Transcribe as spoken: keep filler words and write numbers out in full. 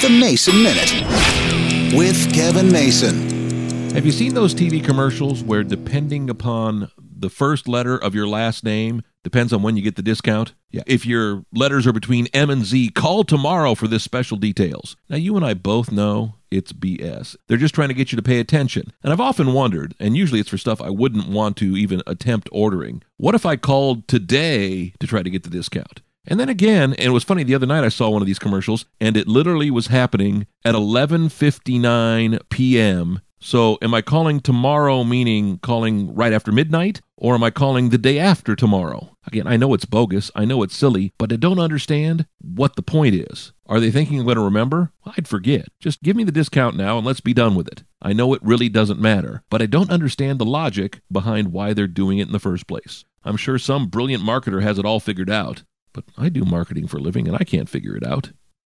The Mason Minute with Kevin Mason. Have you seen those T V commercials where, depending upon the first letter of your last name, depends on when you get the discount? Yeah. If your letters are between M and Z, call tomorrow for this special details. Now, you and I both know it's B S. They're just trying to get you to pay attention. And I've often wondered, and usually it's for stuff I wouldn't want to even attempt ordering, what if I called today to try to get the discount? And then again, and it was funny, the other night I saw one of these commercials, and it literally was happening at eleven fifty-nine p.m. So am I calling tomorrow, meaning calling right after midnight, or am I calling the day after tomorrow? Again, I know it's bogus, I know it's silly, but I don't understand what the point is. Are they thinking I'm going to remember? Well, I'd forget. Just give me the discount now and let's be done with it. I know it really doesn't matter, but I don't understand the logic behind why they're doing it in the first place. I'm sure some brilliant marketer has it all figured out, but I do marketing for a living and I can't figure it out.